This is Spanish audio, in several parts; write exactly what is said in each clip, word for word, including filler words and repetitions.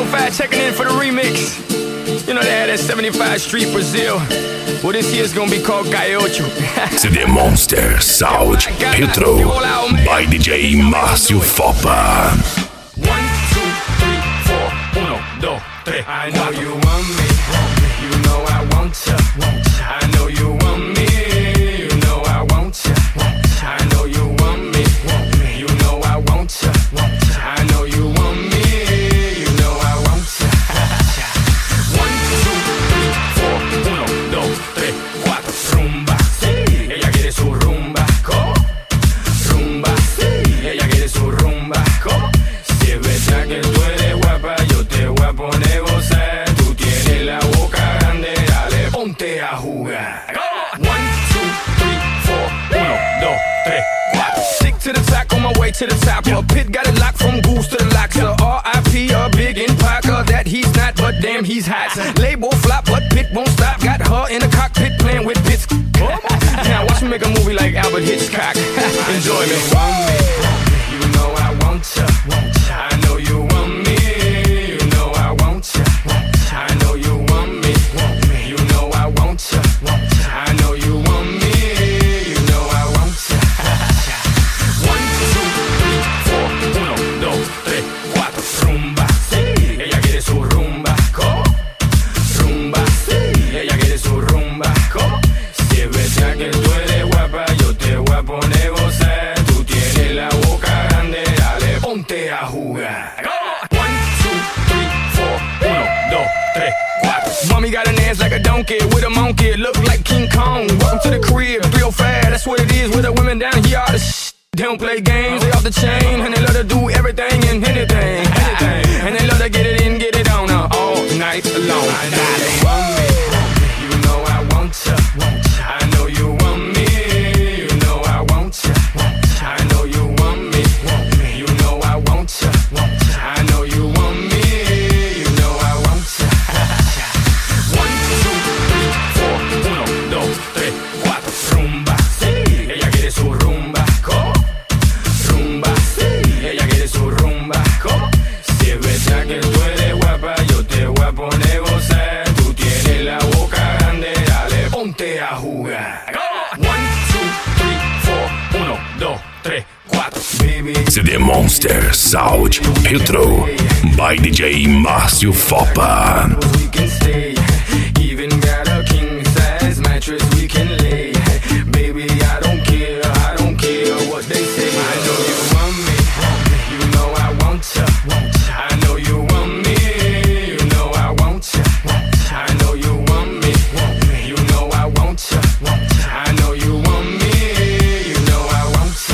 seventy-five checking in for the remix. You know they had that seventy-five Street Brazil. Well, this year's gonna be called Gaiocho. C D Monster Sound Retro by D J Márcio Fopa. One, two, three, four. Uno, dos, tres. I know you want me. You know I want ya. I know you want me. You know I want ya. I know you want me. You know I want ya. I know you want me. You know I want ya. One, two, three, four. Uno, dos, tres, cuatro. Rumba, sí. Ella quiere su rumba. ¿Cómo? Rumba, sí. Ella quiere su rumba. ¿Cómo? Si es verdad que tú eres guapa, yo te voy a poner gozar. Tú tienes la boca grande, dale, ponte a jugar. One, two, three, four. Uno, dos, tres, cuatro. Stick to the top, on my way to the top. A pit got it locked from goose to the locks. So R I P a big in Parker that he's not, but damn he's hot. Label flop, but Pit won't stop. Got her in the cockpit playing with bits. Now watch me make a movie like Albert Hitchcock. Enjoy me. You know I want ya. I know you want me. You know I want ya. I know you want me. You know I want ya. I know you want me. You know I want ya. One, two, three, four. Uno, dos, tres, cuatro. Rumba, sí. Ella quiere su rumba. ¿Cómo? Rumba, sí. Ella quiere su rumba. ¿Cómo? Si es verdad que tú eres guapa, yo te voy a poner gozar. Tú tienes la boca grande, dale, ponte a jugar. One, two, three, four. Uno, dos, tres, cuatro. Mommy got an ass like a donkey with a monkey. Look like King Kong. Welcome to the crib, three oh five. That's what it is with the women down here. All the sh- They don't play games, they off the chain. And they love to do everything and anything, anything. And they love to get it in, get it on uh, all night long. I know you want me. You know I want ya. I know you want me. You know I want ya. I know you want me. You know I want ya. I know you want me. You know I want ya. One, two, three, four. Uno, dos, tres, cuatro. Rumba, sí. Ella quiere su rumba. ¿Cómo? Rumba, sí. Ella quiere su rumba. ¿Cómo? Si es verdad que tú eres guapa, yo te voy a poner gozar. Tú tienes la boca grande, dale, ponte a jugar. One, two, three, four. Uno, dos, tres, cuatro. Baby. C D Monster Sound Retro by D J Márcio Fopa. We can stay. Even got a king size mattress we can lay. Baby, I don't care, I don't care what they say. I know you want me, you know I want ya. I know you want me, you know I want ya. I know you want me, you know I want ya. I know you want me, you know I want ya.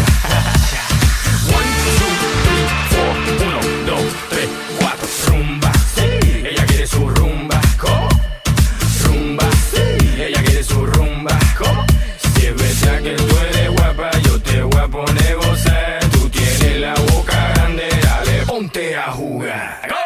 One, two, three, four. Uno, dos, tres, cuatro. Rumba, sí. Ella quiere su rumba. ¿Cómo? Rumba, sí. Ella quiere su rumba. ¿Cómo? Si es verdad que tú eres guapa, yo te voy a poner gozar. Tú tienes la boca grande, dale, ponte a jugar.